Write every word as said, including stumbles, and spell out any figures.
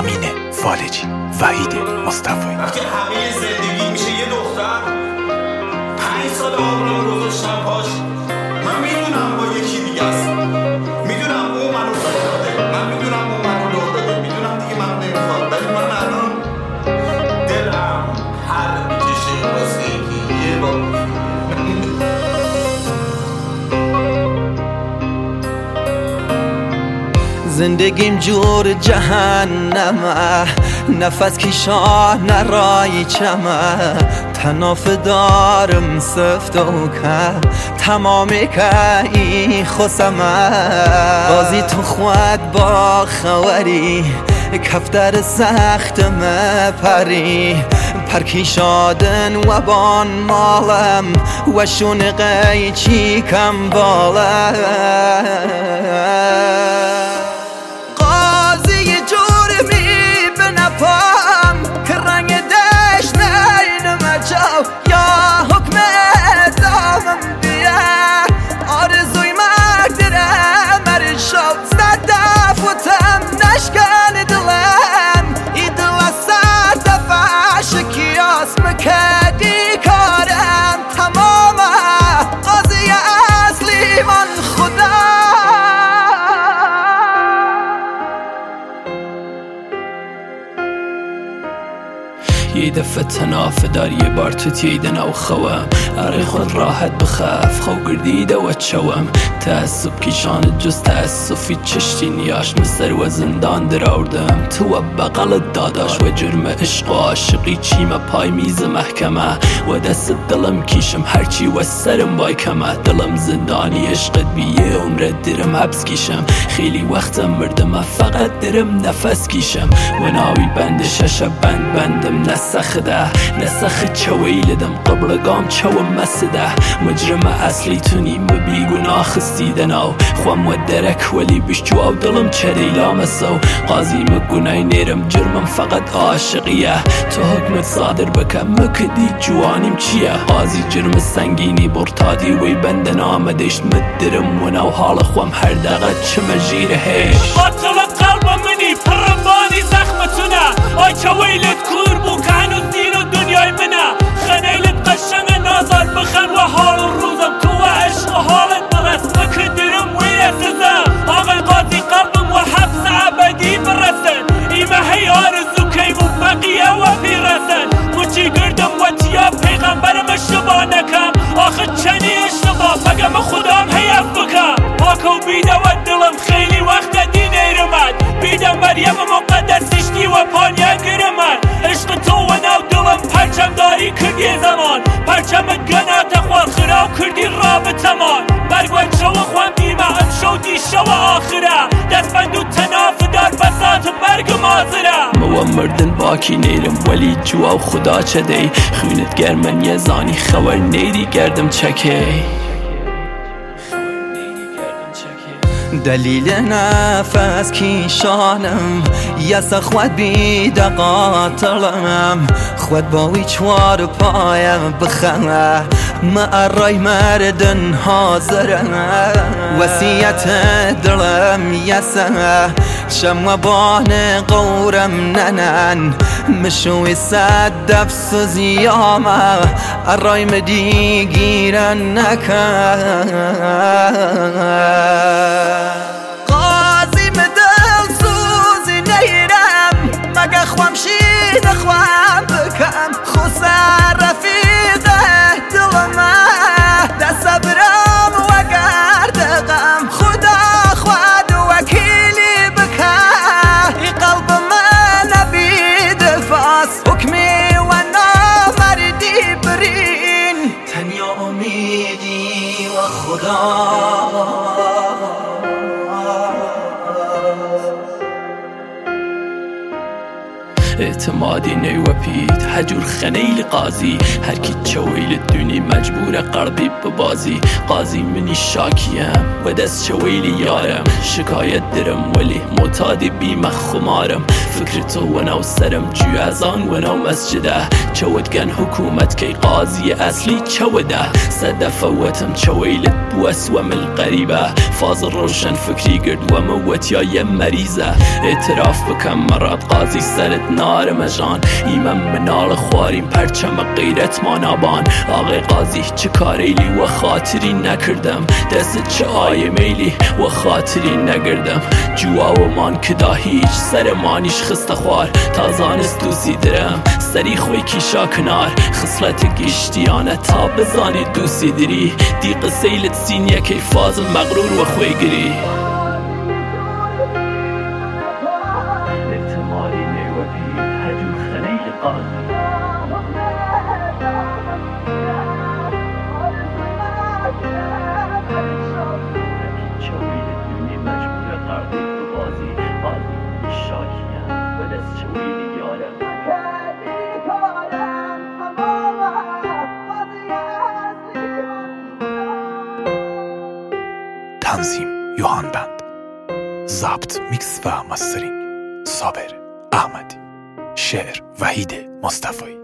امین فالجی، وحید مصطفی. وقتی همه زندگی میشه یه دختر، پنج سال آبرام گذاشتم پاش، من میدونم با یکی دیگه است، میدونم او منو فرده، من میدونم او منو لو داده، میدونم دیگه منو نمیخواد، ولی من الان دلم هر میکشه واسه اینکه یه بار زندگیم جور جهنمه، نفس کشان رای چمه، تناف دارم سفت و که تمامی که ای خسمه. قاضی تو خود با خوری کفتر سختم پری، پرکی شادن و بان مالم و شونقی چی کم باله. یا حکم دامم بیه آرزوی مرگ درم مرد شو صدف و تم نشکن دلم ای دل سر دفع شکیاس مکدی کارم تمامه. قاضی اصلی من خدا یه دفعه تناف دار یه بار تو تیدن او خوام اره خود راحت بخاف خو گردیده و چوام تأسف کشان جز تأسفی چشتی نیاش مستر و زندان در آوردم تو و بغل داداش و جرم عشق و عاشقی چیم پای میز محکمه و دست دلم کیشم هرچی و سرم بای کمه. دلم زندانی عشقت بیه عمرت درم حبس کیشم خیلی وقتم مردم فقط درم نفس کیشم و ناوی بند شش بند بندم نسخ ده نسخ چویلدم قبرگام چوم مسده. مجرم اصلی تونیم به بیگناه خستیدنو خوام و درک ولی بشجو او دلم چریلا مسو. قاضی مگونای نیرم جرمم فقط عاشقیه تو حکمت صادر بکم مکدی جوانیم چیه. قاضی جرم سنگینی برتادی وی بندن آمدشت مدرم و نو حال خوام هر دقت چه مجیره هیش قاتل قلب منی پربانی زخمتونه آی چویلت کور بو که هنوز دین و دنیای منه خنیلت قشنگ نازار بخن و حال روزم تو و عشق و حالت برس مکدرم ویره سزم آقای قاضی قلبم و حبس ابدی برسن ایمه هی آرزو کیم و بقیه و پیرسن مچی گردم و تیا پیغمبرم اشتباه نکم آخه چنی اشتباه بگم خدام هیف بکم پاکو بیده و دلم خیلی وقت دی نیرمد بیده مریم مقدس اشتی و پانیا گرمد عشق تو و نو دلم پرچم داری کردی زمان پرچمت گناه تخوال خراو کردی رابطه من برگ و شو خوام دیمه ام شو دی شو آخره دست بندو تناف دار بسات برگ مازره. مو مردن باکی نیرم ولی جوا خدا چه دی خونت گرمن یه زانی خبر نیدی گردم چکه. دلیل نفس کیشانم یس خود بیده قاتلم خود باوی چوار پایم بخمه معرای مردن حاضرم وسیعت دلم یسه شم بان قورم ننن مشوی صد دفس و زیامه ارای مدی گیرن نکن. قاضی مدل سوزی نیرم مگه خوام شید خوام بکم خسر رفیقه دلمه دست برم و گردقم خدا خود وکیلی بکن ای قلب من نبید فاس حکمی و نامردی برین تنیا امیدی و خدا. اعتمادی نیوپید هجور خنیل قاضی هر کی چویل دونی مجبور قلبی ببازی. قاضی منی شاکیم و دست چویل یارم شکایت درم ولی معتادی بیم خمارم فکر تو و نو سرم جوی از آن و نو مسجده چودگن حکومت که قاضی اصلی چوده صد فوتم چویلت بو اسوم القریبه فاضل روشن فکری گرد و موت یا یه مریضه اعتراف بکم مراد قاضی سرت نار مجان ایمن منال خواریم پرچم غیرت ما نابان آقای قاضی چه کاریلی و خاطری نکردم دست چه آیه میلی و خاطری نگردم جوا و مان کدا هیچ سر مانیش خسته خوار تازانست دوسی درم سری خوی کیشا کنار خصلت گشتیانه تا بزانی دوسی دری دی قسیلت سینیه که فاضل مغرور و خوی گری احتمالی نیوپی هجو خلیل قاضی تنظیم یوهان بند، ضبط میکس و مسترینگ صابر احمدی، شعر وحید مصطفی.